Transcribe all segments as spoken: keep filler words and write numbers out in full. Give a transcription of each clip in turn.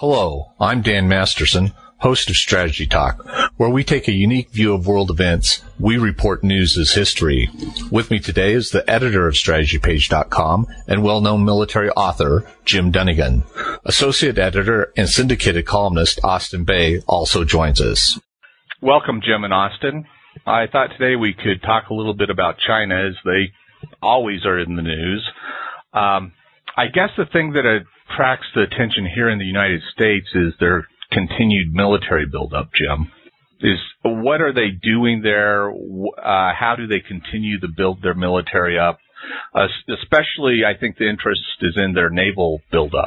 Hello, I'm Dan Masterson, host of Strategy Talk, where we take a unique view of world events. We report news as history. With me today is the editor of strategy page dot com and well-known military author, Jim Dunnigan. Associate editor and syndicated columnist Austin Bay also joins us. Welcome, Jim and Austin. I thought today we could talk a little bit about China, as they always are in the news. Um, I guess the thing that attracts the attention here in the United States is their continued military buildup, Jim. Is what are they doing there? Uh, how do they continue to build their military up? Uh, especially, I think the interest is in their naval buildup.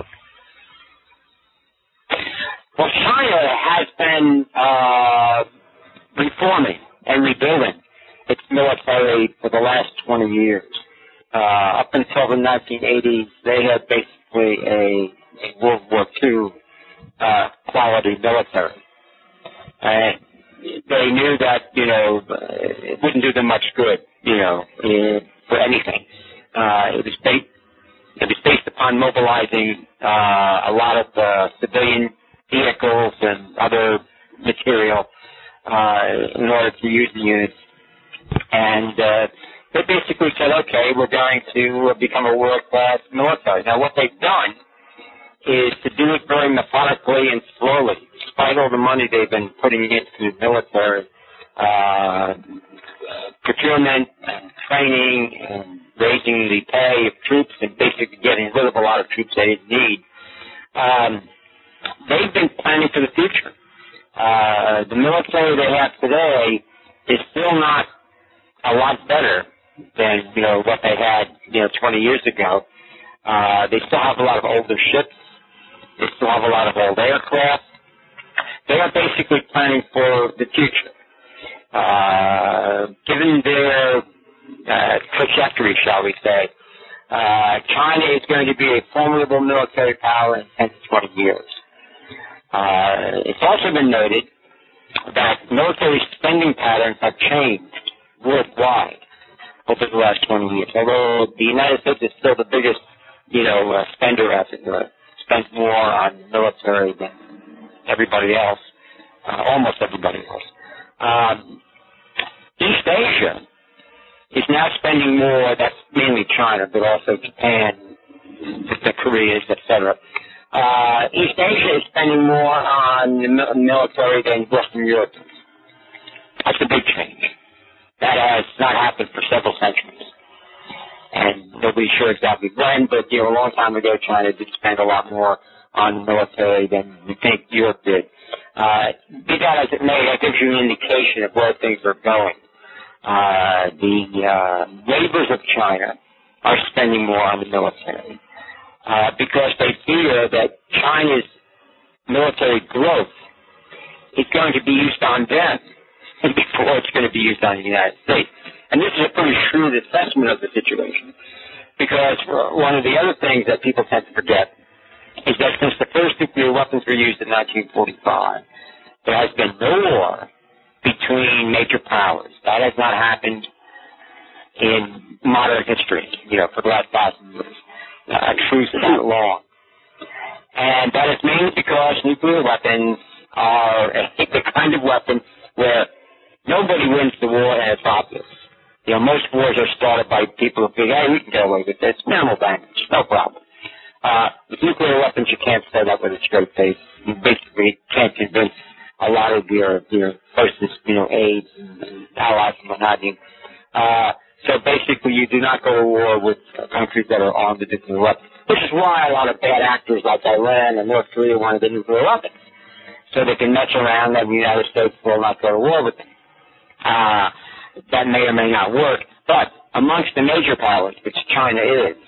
Well, China has been uh, reforming and rebuilding its military for the last twenty years. Uh, up until the nineteen eighties, they had basically a, a World War Two uh, quality military. And they knew that, you know, it wouldn't do them much good, you know, for anything. Uh, it was based, it was based upon mobilizing uh, a lot of uh, civilian vehicles and other material uh, in order to use the units. And uh, they basically said, okay, we're going to become a world-class military. Now, what they've done is to do it very methodically and slowly, despite all the money they've been putting into military uh, procurement and training and raising the pay of troops and basically getting rid of a lot of troops they didn't need. Um, they've been planning for the future. Uh, the military they have today is still not a lot better than, you know, what they had, you know, twenty years ago. Uh, they still have a lot of older ships. They still have a lot of old aircraft. They are basically planning for the future. Uh, given their uh, trajectory, shall we say, uh, China is going to be a formidable military power in ten to twenty years. Uh, it's also been noted that military spending patterns have changed worldwide over the last twenty years. Although the United States is still the biggest, you know, uh, spender, as it were, spends more on military than everybody else, uh, almost everybody else. Um, East Asia is now spending more. That's mainly China, but also Japan, the Koreas, et cetera. Uh, East Asia is spending more on the military than Western Europeans. That's a big change. That has not happened for several centuries. And nobody's sure exactly when, but, you know, a long time ago, China did spend a lot more on military than we think Europe did. Uh, be that as it may, that gives you an indication of where things are going. Uh, the uh, neighbors of China are spending more on the military uh, because they fear that China's military growth is going to be used on them before it's going to be used on the United States. And this is a pretty shrewd assessment of the situation, because one of the other things that people tend to forget is that since the first nuclear weapons were used in nineteen forty-five, there has been no war between major powers. That has not happened in modern history, you know, for the last thousand years. A truce that long. And that is mainly because nuclear weapons are the kind of weapon where nobody wins the war and it's obvious. You know, most wars are started by people who think, hey, we can get away with this. Minimal damage, no problem. Uh, with nuclear weapons, you can't say that with a straight face. You basically can't convince a lot of your, your closest, you know, aides and allies and what have you. Uh, so basically, you do not go to war with countries that are armed with nuclear weapons. Which is why a lot of bad actors like Iran and North Korea wanted the nuclear weapons. So they can mess around and the United States will not go to war with them. Uh, that may or may not work. But amongst the major powers, which China is,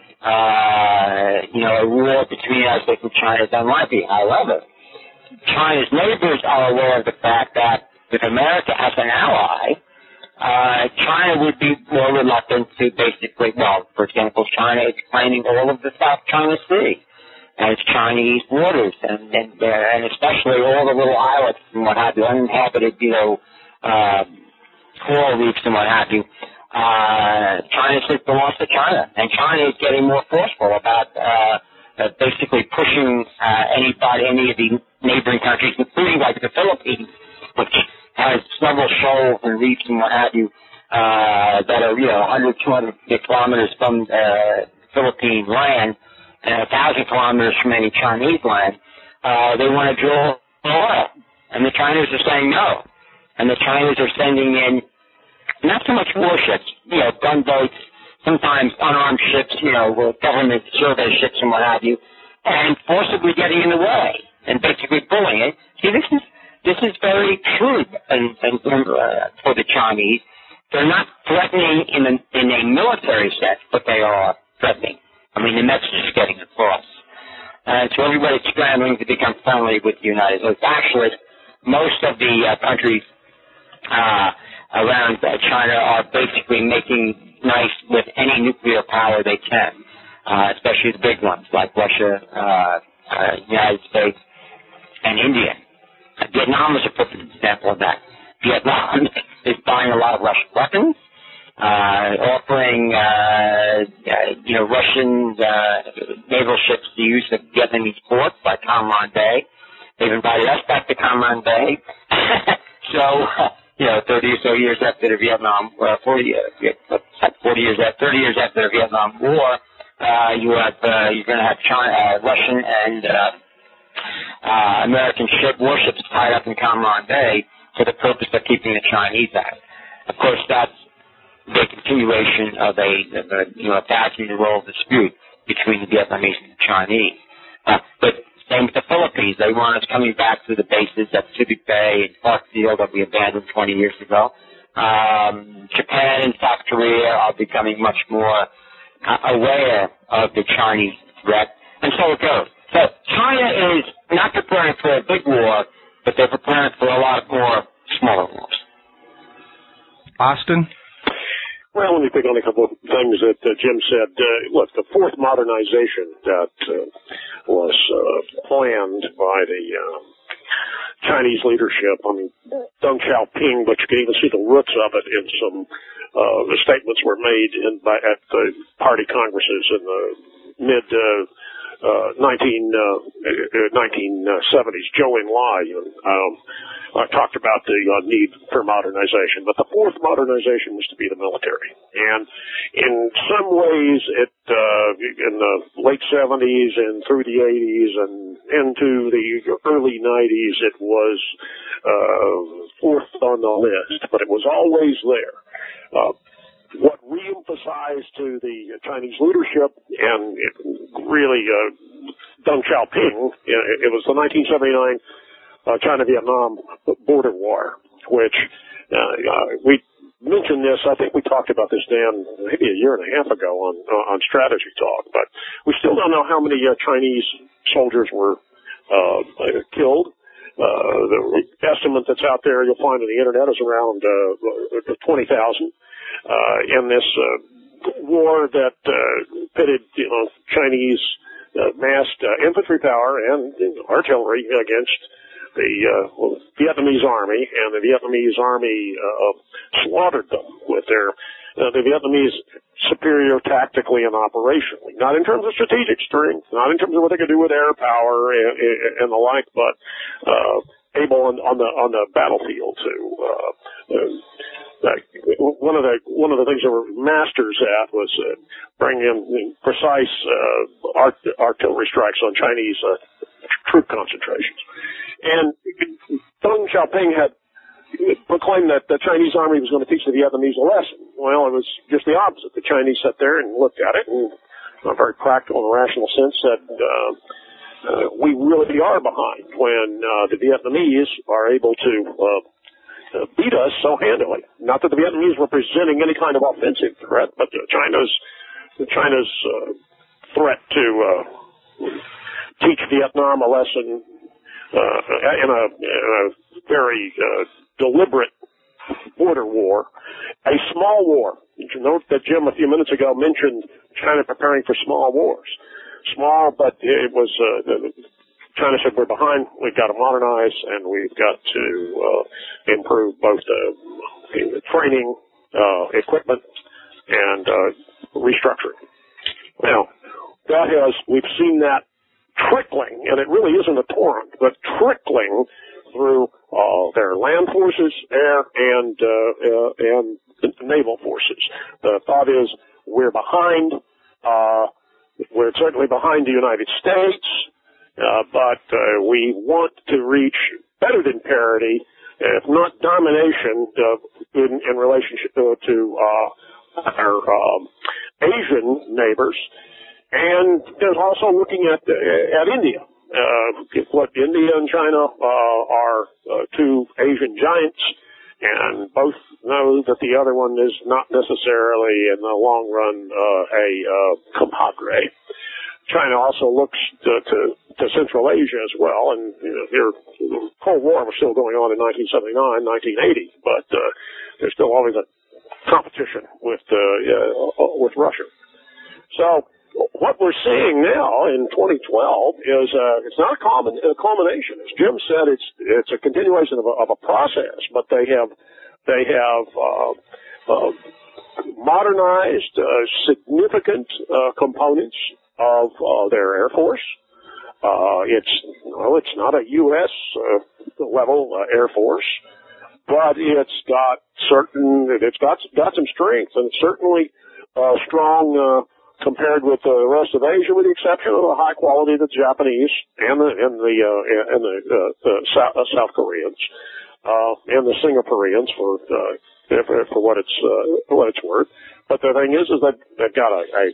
uh, you know, a war between the United States and China is unlikely. However, China's neighbors are aware of the fact that with America as an ally, uh, China would be more reluctant to basically, well, for example, China is claiming all of the South China Sea and its Chinese waters, and and, uh, and especially all the little islets and what have you, uninhabited, you know, uh, coral reefs and what have you. Uh, China says belongs to China, and China is getting more forceful about uh, uh, basically pushing uh, anybody, any of the neighboring countries, including like the Philippines, which has several shoals and reefs and what have you, uh, that are, you know, one hundred, two hundred kilometers from uh, Philippine land and one thousand kilometers from any Chinese land. Uh, they want to drill oil. And the Chinese are saying no. And the Chinese are sending in not so much warships, you know, gunboats, sometimes unarmed ships, you know, government survey ships and what have you, and forcibly getting in the way and basically pulling it. See, this is this is very true and, and, uh, for the Chinese. They're not threatening in a, in a military sense, but they are threatening. I mean, the message is getting across. Uh, so everybody's scrambling to become friendly with the United States. Actually, most of the uh, countries uh, around uh, China are basically making nice with any nuclear power they can, uh, especially the big ones like Russia, uh, uh, United States, and India. Vietnam is a perfect example of that. Vietnam is buying a lot of Russian weapons, uh, offering, uh, uh, you know, Russian uh, naval ships to use the Vietnamese ports like Cam Ranh Bay. They've invited us back to Cam Ranh Bay. so, uh, you know, thirty or so years after the Vietnam, uh, forty, uh, forty years after, thirty years after the Vietnam War, uh, you have, uh, you're going to have China, uh, Russian and uh, uh, American ship warships tied up in Cam Ranh Bay for the purpose of keeping the Chinese out. Of course, that's the continuation of a, of a you know, a thousand-year-old dispute between the Vietnamese and the Chinese. Uh, but same with the Philippines. They want us coming back to the bases at Subic Bay and Clarkfield that we abandoned twenty years ago. Um, Japan and South Korea are becoming much more uh, aware of the Chinese threat, and so it goes. So China is not preparing for a big war, but they're preparing for a lot more smaller wars. Austin? Well, let me pick on a couple of things that uh, Jim said. Uh, look, the fourth modernization that uh, was uh, planned by the uh, Chinese leadership, I mean, Deng Xiaoping, but you can even see the roots of it in some uh, the statements were made in, by, at the party congresses in the mid uh, Uh, nineteen, uh, nineteen seventies, Zhou Enlai um, uh, talked about the uh, need for modernization, but the fourth modernization was to be the military. And in some ways, it uh, in the late seventies and through the eighties and into the early nineties, it was uh, fourth on the list, but it was always there. Uh, What re-emphasized to the Chinese leadership, and it really uh, Deng Xiaoping, it was the nineteen seventy-nine uh, China-Vietnam border war, which uh, uh, we mentioned this. I think we talked about this, Dan, maybe a year and a half ago on uh, on Strategy Talk, but we still don't know how many uh, Chinese soldiers were uh, killed. Uh, the estimate that's out there you'll find on the internet is around uh, twenty thousand. Uh, in this uh, war that uh, pitted, you know, Chinese uh, massed uh, infantry power and you know, artillery against the uh, well, Vietnamese army, and the Vietnamese army uh, slaughtered them with their uh, the Vietnamese superior tactically and operationally, not in terms of strategic strength, not in terms of what they could do with air power and, and the like, but uh, able on, on the on the battlefield to. Uh, uh, Uh, one of the one of the things they were masters at was uh, bringing in precise uh, art, artillery strikes on Chinese uh, troop concentrations. And Deng Xiaoping had proclaimed that the Chinese army was going to teach the Vietnamese a lesson. Well, it was just the opposite. The Chinese sat there and looked at it, and in a very practical and rational sense said, uh, uh, "We really are behind when uh, the Vietnamese are able to." Uh, Uh, beat us so handily. Not that the Vietnamese were presenting any kind of offensive threat, but uh, China's China's uh, threat to uh, teach Vietnam a lesson uh, in, a, in a very uh, deliberate border war, a small war. Did you note that Jim a few minutes ago mentioned China preparing for small wars? Small, but it was. Uh, China said, we're behind, we've got to modernize, and we've got to uh, improve both the, the training, uh, equipment, and uh, restructuring. Now, that has, we've seen that trickling, and it really isn't a torrent, but trickling through uh, their land forces, air, and uh, uh, and naval forces. The thought is we're behind. Uh, we're certainly behind the United States, uh, but uh, we want to reach better than parity, if not domination, uh, in, in relationship to, to uh, our um, Asian neighbors. And there's also looking at uh, at India. Uh, what India and China uh, are uh, two Asian giants, and both know that the other one is not necessarily, in the long run, uh, a uh, compadre. China also looks to, to, to Central Asia as well, and you know, here, the Cold War was still going on in nineteen seventy-nine, nineteen eighty, but uh, there's still always a competition with uh, uh, with Russia. So what we're seeing now in twenty twelve is uh, it's not a common a culmination. As Jim said, it's it's a continuation of a, of a process, but they have they have uh, uh, modernized uh, significant uh, components of uh, their Air Force. Uh, it's well, it's not a U S uh, level uh, Air Force, but it's got certain it's got got some strength, and it's certainly uh, strong. Uh, compared with the rest of Asia, with the exception of the high quality of the Japanese and the and the uh, and the, uh, the South, uh, South Koreans uh, and the Singaporeans for uh, for, for what it's uh, for what it's worth. But the thing is, is that they've got a, a,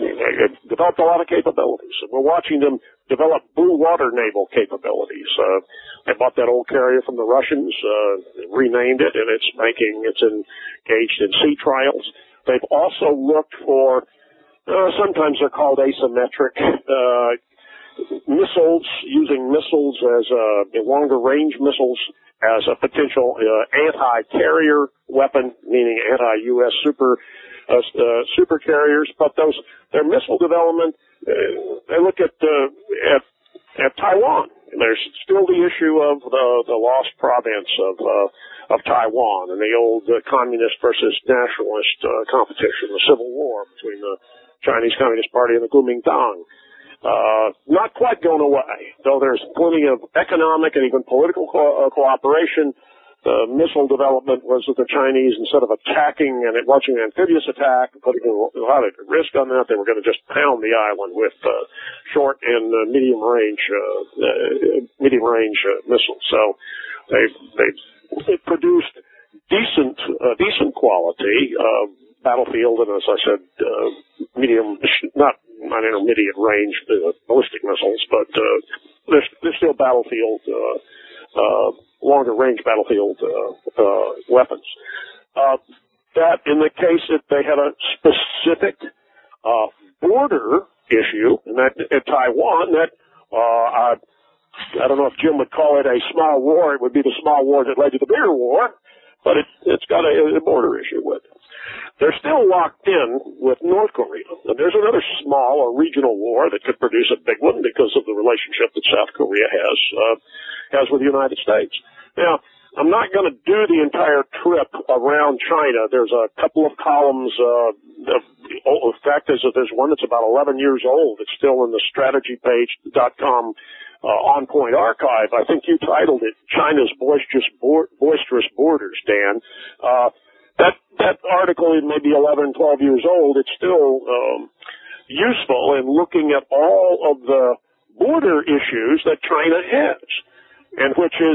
a developed a lot of capabilities. We're watching them develop blue water naval capabilities. Uh, they bought that old carrier from the Russians, uh, renamed it, and it's making it's engaged in sea trials. They've also looked for Uh, sometimes they're called asymmetric uh, missiles, using missiles as uh, longer range missiles as a potential uh, anti-carrier weapon, meaning anti-U S super uh, uh, super carriers. But those their missile development, uh, they look at, uh, at at Taiwan. And there's still the issue of the the lost province of uh, of Taiwan and the old uh, communist versus nationalist uh, competition, the civil war between the Chinese Communist Party and the Kuomintang. Uh, not quite going away, though there's plenty of economic and even political co- uh, cooperation. The missile development was that the Chinese, instead of attacking and launching an amphibious attack, putting a lot of risk on that, they were going to just pound the island with uh, short and uh, medium range uh, uh, medium range uh, missiles. So they they produced decent uh, decent quality uh, battlefield, and as I said, uh, medium, not not intermediate range uh, ballistic missiles, but uh, they're, they're still battlefield, uh, uh, longer range battlefield uh, uh, weapons. Uh, that, in the case that they had a specific uh, border issue, and that at Taiwan, that uh, I, I don't know if Jim would call it a small war. It would be the small war that led to the bigger war, but it, it's got a, a border issue with it. They're still locked in with North Korea. And there's another small or regional war that could produce a big one because of the relationship that South Korea has uh, has with the United States. Now, I'm not going to do the entire trip around China. There's a couple of columns. Uh, of, in fact, there's, a, there's one that's about eleven years old. It's still in the strategy page dot com uh, on point archive. I think you titled it China's Boisterous, Bo- Boisterous Borders, Dan. Uh, That that article is maybe eleven, twelve years old. It's still um, useful in looking at all of the border issues that China has, and which is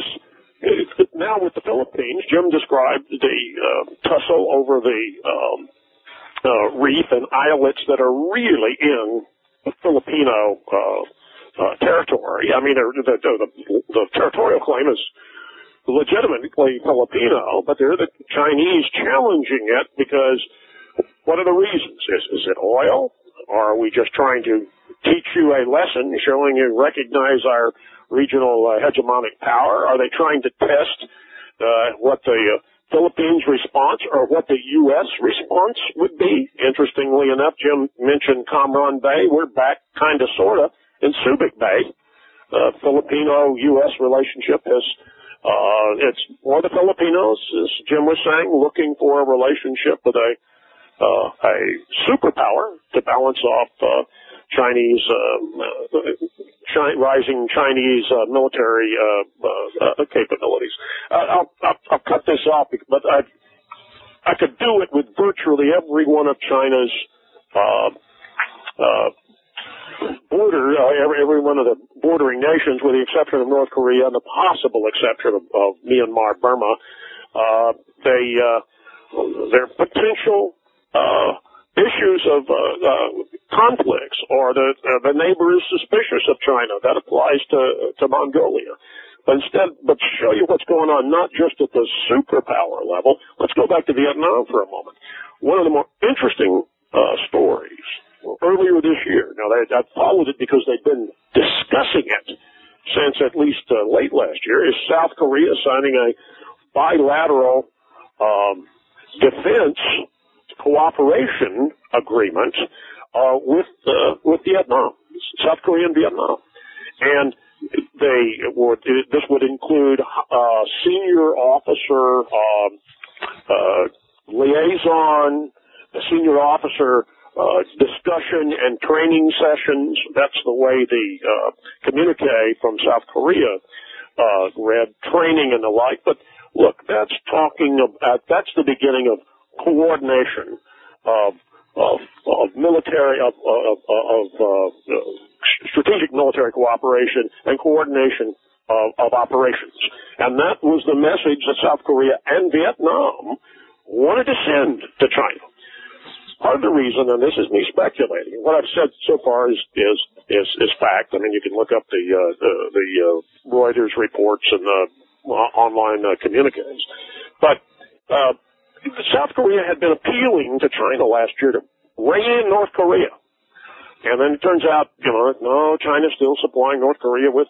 now with the Philippines. Jim described the uh, tussle over the um, uh, reef and islets that are really in Filipino uh, uh, territory. I mean, the, the, the, the territorial claim is legitimately Filipino, but they're the Chinese challenging it because what are the reasons? Is, is it oil? Or are we just trying to teach you a lesson, showing you recognize our regional uh, hegemonic power? Are they trying to test uh, what the uh, Philippines response or what the U S response would be? Interestingly enough, Jim mentioned Cam Bay. We're back kind of sort of in Subic Bay. The uh, Filipino-U S relationship has Uh, it's more the Filipinos, as Jim was saying, looking for a relationship with a uh, a superpower to balance off uh, Chinese uh, chi- rising Chinese uh, military uh, uh, uh, capabilities. Uh, I'll, I'll, I'll cut this off, but I, I could do it with virtually every one of China's uh, uh, border, uh, every, every one of the bordering nations, with the exception of North Korea and the possible exception of, of Myanmar, Burma. Uh, they, uh, their potential uh, issues of uh, uh, conflicts, or the uh, the neighbor is suspicious of China. That applies to to Mongolia. But instead, but to show you what's going on, not just at the superpower level. Let's go back to Vietnam for a moment. One of the more interesting uh, stories earlier this year. Now, they, I followed it because they've been discussing it since at least uh, late last year. Is South Korea signing a bilateral um, defense cooperation agreement uh, with uh, with Vietnam, South Korea and Vietnam, and they would. This would include uh, senior officer uh, uh, liaison, senior officer uh, discussion and training sessions. That's the way the uh, communique from South Korea uh, read, training and the like. But look, that's talking about that's the beginning of coordination of of, of military of of, of uh, strategic military cooperation and coordination of, of operations, and that was the message that South Korea and Vietnam wanted to send to China. Part of the reason, and this is me speculating, what I've said so far is is is, is fact. I mean, you can look up the uh, the, the uh, Reuters reports and the uh, online uh, communiques, but. Uh, South Korea had been appealing to China last year to rein in North Korea. And then it turns out, you know, no, China's still supplying North Korea with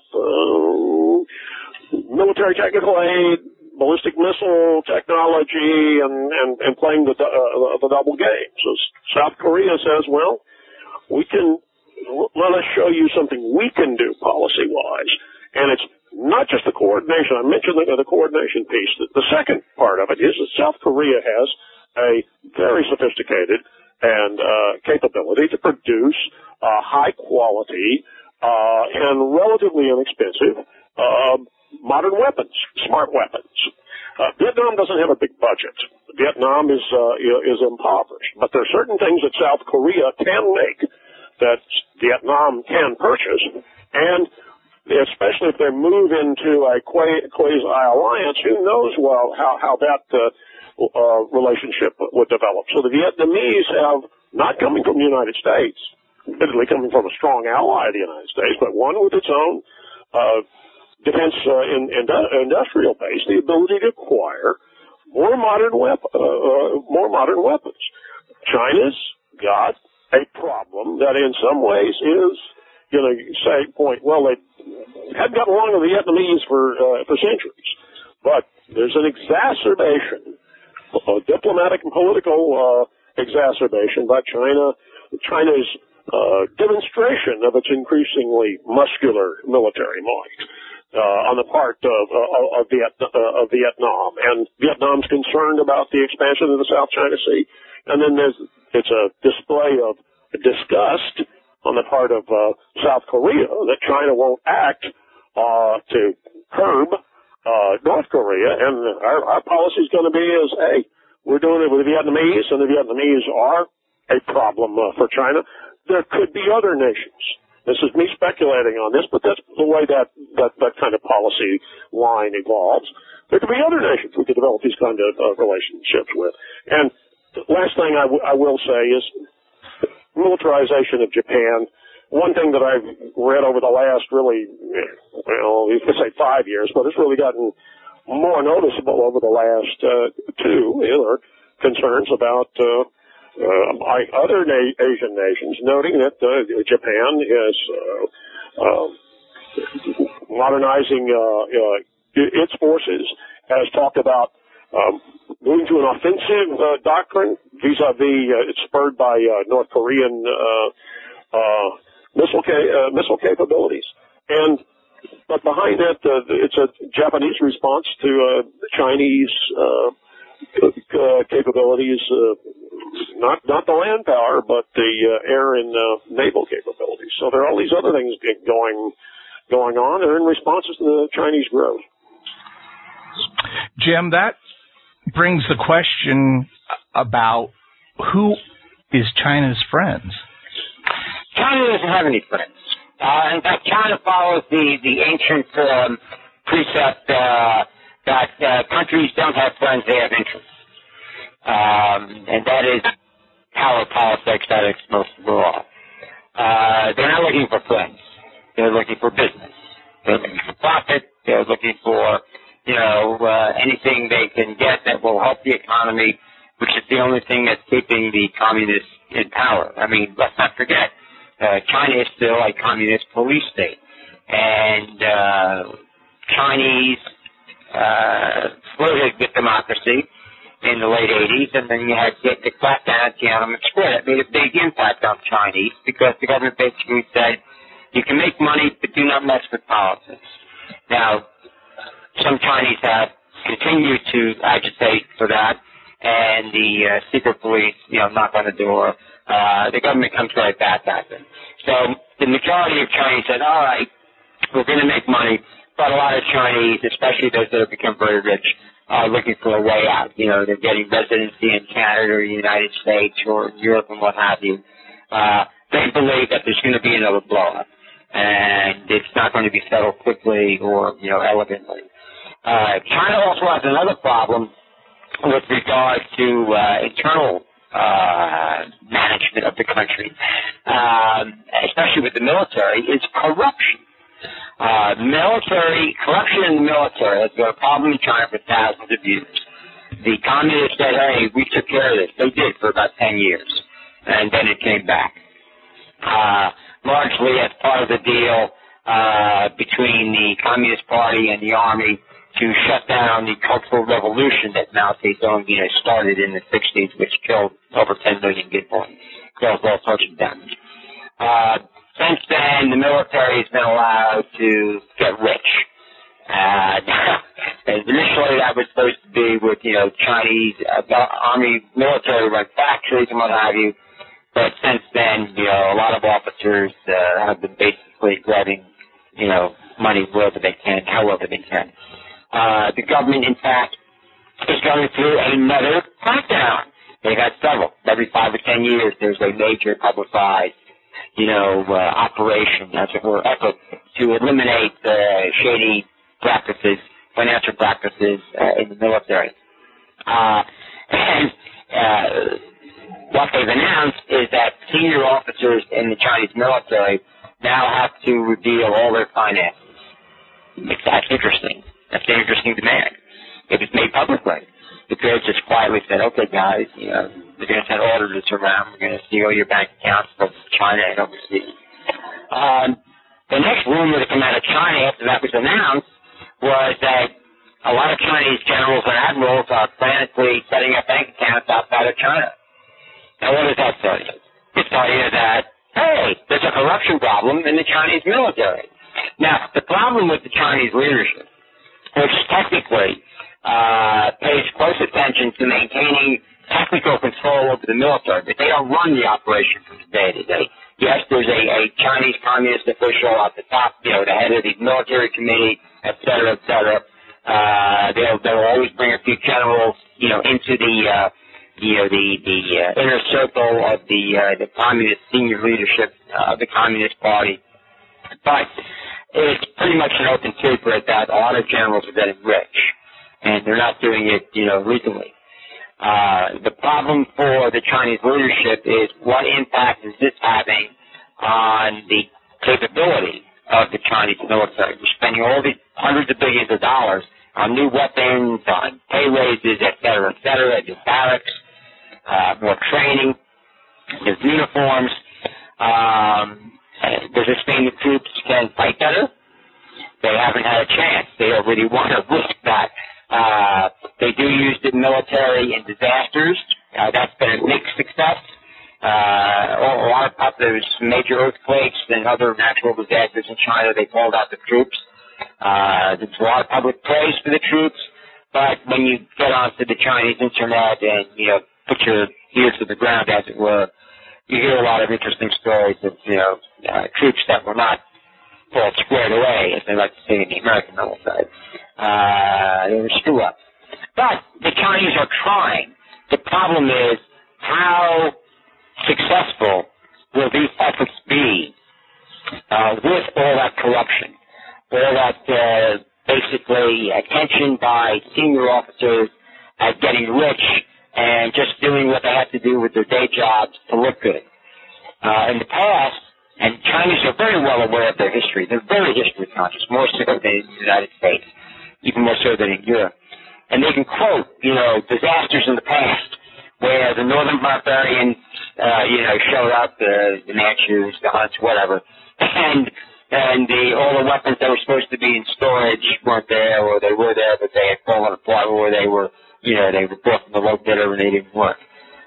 uh, military technical aid, ballistic missile technology, and, and, and playing the, uh, the double game. So South Korea says, well, we can, let us show you something we can do policy-wise. And it's not just the coordination. I mentioned the, the coordination piece. The, the second part of it is that South Korea has a very sophisticated and uh, capability to produce uh, high quality uh, and relatively inexpensive uh, modern weapons, smart weapons. Uh, Vietnam doesn't have a big budget. Vietnam is uh, is impoverished, but there are certain things that South Korea can make that Vietnam can purchase, and especially if they move into a quasi-alliance, who knows well how, how that uh, uh, relationship would develop. So the Vietnamese have, not coming from the United States, admittedly coming from a strong ally of the United States, but one with its own uh, defense uh, in, in, industrial base, the ability to acquire more modern, wep- uh, uh, more modern weapons. China's got a problem that in some ways is, you know, you say, point, well, they hadn't gotten along with the Vietnamese for uh, for centuries, but there's an exacerbation, a diplomatic and political uh, exacerbation by China, China's uh, demonstration of its increasingly muscular military might uh, on the part of, uh, of, Viet, uh, of Vietnam, and Vietnam's concerned about the expansion of the South China Sea, and then there's it's a display of disgust on the part of uh, South Korea that China won't act uh, to curb uh, North Korea, and our, our policy is going to be is, hey, we're doing it with the Vietnamese, and the Vietnamese are a problem uh, for China. There could be other nations. This is me speculating on this, but that's the way that, that, that kind of policy line evolves. There could be other nations we could develop these kind of uh, relationships with. And the last thing I, w- I will say is militarization of Japan. One thing that I've read over the last really, well, you could say five years, but it's really gotten more noticeable over the last uh, two, are concerns about uh, uh, by other na- Asian nations, noting that uh, Japan is uh, uh, modernizing uh, uh, its forces, has talked about um, moving to an offensive uh, doctrine vis-a-vis, uh, it's spurred by uh, North Korean uh, uh, missile ca- uh, missile capabilities, and but behind that, uh, it's a Japanese response to uh, Chinese uh, uh, capabilities, uh, not not the land power, but the uh, air and uh, naval capabilities. So there are all these other things going going on. They're in response to the Chinese growth. Jim, that brings the question about who is China's friends? China doesn't have any friends. Uh, in fact, China follows the, the ancient um, precept uh, that uh, countries don't have friends, they have interests. Um, and that is power politics, that is most of all. Uh, they're not looking for friends. They're looking for business. They're looking for profit. They're looking for, you know, uh, anything they can get that will help the economy, which is the only thing that's keeping the communists in power. I mean, let's not forget, uh, China is still a communist police state. And uh, Chinese uh, flirted with democracy in the late eighties, and then you had the, the crackdown at Tiananmen Square. It made a big impact on Chinese because the government basically said, you can make money, but do not mess with politics. Now, some Chinese have continued to agitate for that, and the uh, secret police, you know, knock on the door. Uh, the government comes right back at them. So the majority of Chinese said, all right, we're going to make money, but a lot of Chinese, especially those that have become very rich, are looking for a way out. You know, they're getting residency in Canada or the United States or Europe and what have you. Uh, they believe that there's going to be another blow-up, and it's not going to be settled quickly or, you know, elegantly. Uh, China also has another problem with regard to uh, internal uh, management of the country, um, especially with the military, is corruption. Uh, military, corruption in the military has been a problem in China for thousands of years. The communists said, hey, we took care of this. They did for about ten years, and then it came back. Uh, largely as part of the deal uh, between the Communist Party and the Army to shut down the Cultural Revolution that Mao Zedong, you know, started in the sixties, which killed over ten million people and caused all sorts of damage. Uh, since then, the military has been allowed to get rich. Uh, and initially, that was supposed to be with, you know, Chinese uh, Army military-run factories and what have you. But since then, you know, a lot of officers uh, have been basically grabbing, you know, money wherever they can, however they can. Uh, the government, in fact, is going through another crackdown. They've had several. Every five or ten years, there's a major publicized, you know, uh, operation, as it were, effort to eliminate uh, shady practices, financial practices uh, in the military. Uh, and uh, what they've announced is that senior officers in the Chinese military now have to reveal all their finances. That's interesting. That's an interesting demand. It was made publicly. The Bears just quietly said, okay, guys, you know, we're going to send auditors around. We're going to steal your bank accounts from China and overseas. Um, the next rumor to come out of China after that was announced was that a lot of Chinese generals and admirals are frantically setting up bank accounts outside of China. Now, what does that tell you? It tells you that, hey, there's a corruption problem in the Chinese military. Now, the problem with the Chinese leadership, which technically uh, pays close attention to maintaining technical control over the military, but they don't run the operation from day to day. Yes, there's a, a Chinese communist official at the top, you know, the head of the military committee, et cetera, et cetera. Uh, they'll, they'll always bring a few generals, you know, into the, uh, you know, the, the uh, inner circle of the, uh, the communist senior leadership uh, of the Communist Party. But it's pretty much an open secret that a lot of generals are getting rich, and they're not doing it, you know, legally. Uh, the problem for the Chinese leadership is what impact is this having on the capability of the Chinese military. We're spending all these hundreds of billions of dollars on new weapons, on pay raises, et cetera, et cetera, new barracks, uh, more training, new uniforms. Um, does this mean the troops can fight better? They haven't had a chance. They don't really want to risk that. Uh, they do use the military in disasters. Uh, that's been a mixed success. Uh, a lot of there's major earthquakes and other natural disasters in China. They called out the troops. Uh, there's a lot of public praise for the troops, but when you get onto the Chinese internet and, you know, put your ears to the ground, as it were, you hear a lot of interesting stories of, you know, uh, troops that were not all squared away, as they like to say in the American military. Uh, they were screw up. But the Chinese are trying. The problem is, how successful will these efforts be uh, with all that corruption, all that uh, basically attention by senior officers at getting rich and just doing what they have to do with their day jobs to look good. Uh, in the past, and Chinese are very well aware of their history. They're very history conscious, more so than the United States, even more so than in Europe. And they can quote, you know, disasters in the past where the northern barbarians, uh, you know, showed up, the, the Manchus, the Huns, whatever, and and the all the weapons that were supposed to be in storage weren't there, or they were there but they had fallen apart, or they were, you know, they were bought from the low bidder and they didn't work.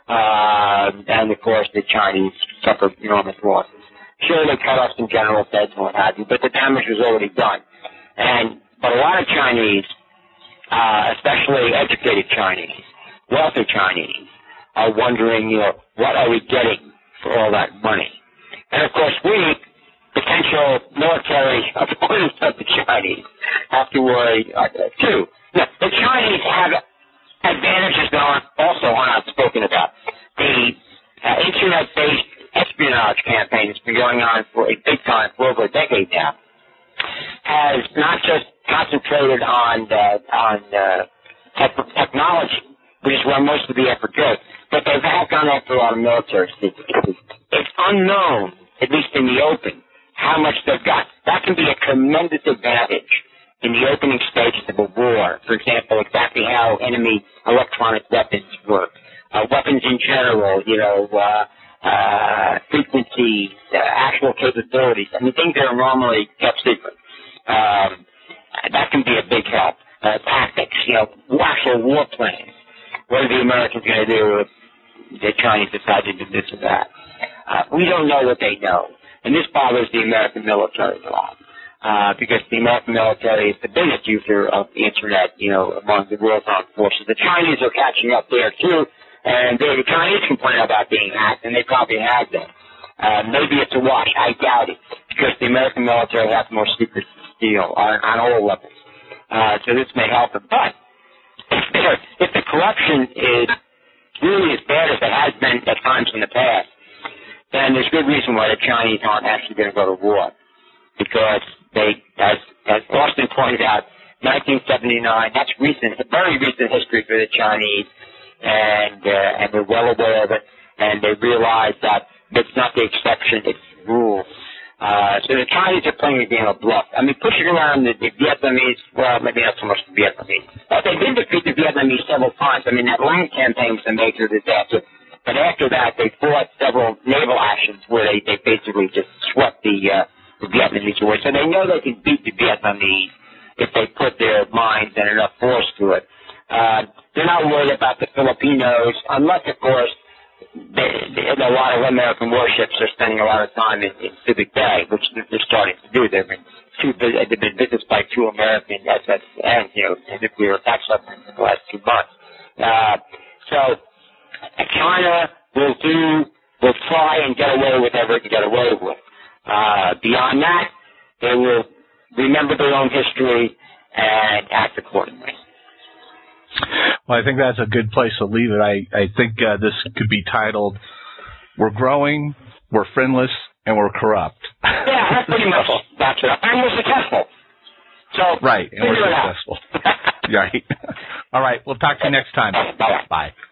Uh, and of course, the Chinese suffered enormous losses. Sure, they cut off some general heads and what have you, but the damage was already done. And but a lot of Chinese, uh, especially educated Chinese, wealthy Chinese, are wondering, you know, what are we getting for all that money? And of course, we, potential military opponents of the Chinese, have to worry uh, too. Now, the Chinese have advantages that are also not spoken about. The uh, internet-based espionage campaign that's been going on for a big time, for over a decade now, has not just concentrated on uh, on uh, te- technology, which is where most of the effort goes, but they've had gone after a lot of military secrets. It's unknown, at least in the open, how much they've got. That can be a tremendous advantage in the opening stages of a war. For example, exactly how enemy electronic weapons work, uh, weapons in general, you know, uh, uh, frequencies, uh, actual capabilities. I mean, things that are normally kept secret. Um, that can be a big help. Uh, tactics, you know, actual war plans. What are the Americans going to do if the Chinese decide to do this or that? Uh, we don't know what they know. And this bothers the American military a lot. Uh, because the American military is the biggest user of the Internet, you know, among the world's armed forces. The Chinese are catching up there, too. And the Chinese complain about being hacked, and they probably have them. Uh, maybe it's a wash. I doubt it, because the American military has more secrets to steal on, on all weapons. Uh, so this may help them. But if, if the corruption is really as bad as it has been at times in the past, then there's good reason why the Chinese aren't actually going to go to war. Because they, as, as Austin pointed out, nineteen seventy-nine, that's recent, very recent history for the Chinese, and uh, and they're well aware of it, and they realize that it's not the exception, it's the rule. Uh, so the Chinese are playing a game of bluff. I mean, pushing around the, the Vietnamese, well, maybe not so much the Vietnamese, but they did defeat the Vietnamese several times. I mean, that land campaign was a major disaster. But after that, they fought several naval actions where they, they basically just swept the, uh, the Vietnamese away. So they know they can beat the Vietnamese if they put their minds and enough force to it. Uh, they're not worried about the Filipinos, unless, of course, they, they, a lot of American warships are spending a lot of time in, in Subic Bay, which they're starting to do. They've been, two, they've been visited by two American S S N, you know, nuclear attack submarines in the last two months. Uh, so China will do, will try and get away with whatever it can get away with. Uh, beyond that, they will remember their own history and act accordingly. Well, I think that's a good place to leave it. I, I think uh, this could be titled, "We're Growing, We're Friendless, and We're Corrupt." Yeah, that's pretty much that's it. And we're successful. So, right, and we're successful. Right. All right, we'll talk to you next time. Bye-bye. Bye.